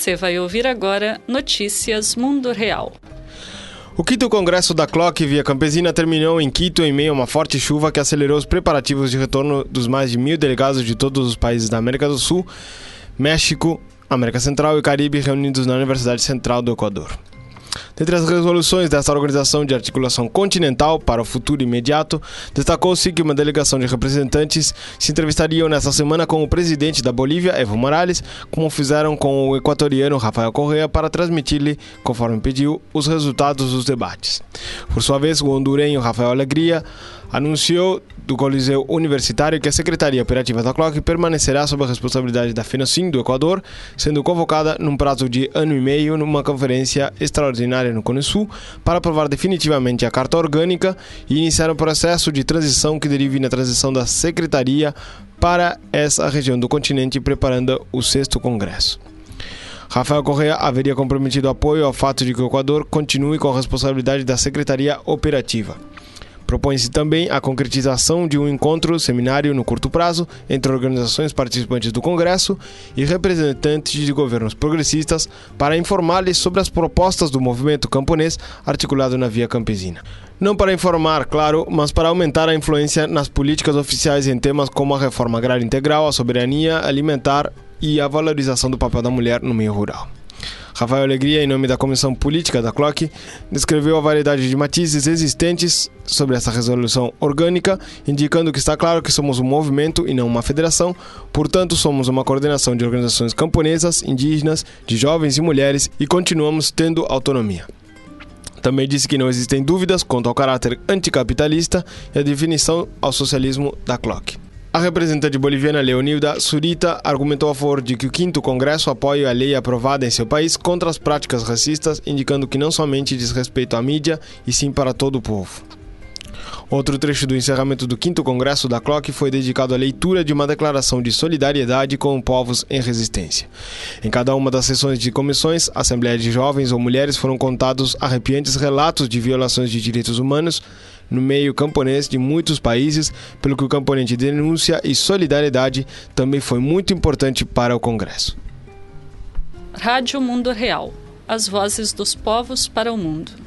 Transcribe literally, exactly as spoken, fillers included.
Você vai ouvir agora Notícias Mundo Real. O quinto congresso da C L O C Via Campesina terminou em Quito em meio a uma forte chuva que acelerou os preparativos de retorno dos mais de mil delegados de todos os países da América do Sul, México, América Central e Caribe reunidos na Universidade Central do Equador. Dentre as resoluções desta Organização de Articulação Continental para o Futuro Imediato, destacou-se que uma delegação de representantes se entrevistariam nesta semana com o presidente da Bolívia, Evo Morales, como fizeram com o equatoriano Rafael Correa, para transmitir-lhe, conforme pediu, os resultados dos debates. Por sua vez, o hondurenho Rafael Alegria anunciou do Coliseu Universitário que a Secretaria Operativa da C L O C permanecerá sob a responsabilidade da FENACIM do Equador, sendo convocada num prazo de ano e meio numa conferência extraordinária no Cone Sul para aprovar definitivamente a Carta Orgânica e iniciar um processo de transição que derive na transição da Secretaria para essa região do continente, preparando o sexto Congresso. Rafael Correa haveria comprometido apoio ao fato de que o Equador continue com a responsabilidade da Secretaria Operativa. Propõe-se também a concretização de um encontro seminário no curto prazo entre organizações participantes do Congresso e representantes de governos progressistas para informar-lhes sobre as propostas do movimento camponês articulado na Via Campesina. Não para informar, claro, mas para aumentar a influência nas políticas oficiais em temas como a reforma agrária integral, a soberania alimentar e a valorização do papel da mulher no meio rural. Rafael Alegria, em nome da Comissão Política da C L O C, descreveu a variedade de matizes existentes sobre essa resolução orgânica, indicando que está claro que somos um movimento e não uma federação, portanto somos uma coordenação de organizações camponesas, indígenas, de jovens e mulheres e continuamos tendo autonomia. Também disse que não existem dúvidas quanto ao caráter anticapitalista e a definição ao socialismo da C L O C. A representante boliviana Leonilda Zurita argumentou a favor de que o quinto Congresso apoie a lei aprovada em seu país contra as práticas racistas, indicando que não somente diz respeito à mídia, e sim para todo o povo. Outro trecho do encerramento do quinto Congresso da C L O C foi dedicado à leitura de uma declaração de solidariedade com povos em resistência. Em cada uma das sessões de comissões, assembleias de jovens ou mulheres, foram contados arrepiantes relatos de violações de direitos humanos no meio camponês de muitos países, pelo que o componente de denúncia e solidariedade também foi muito importante para o Congresso. Rádio Mundo Real. As vozes dos povos para o mundo.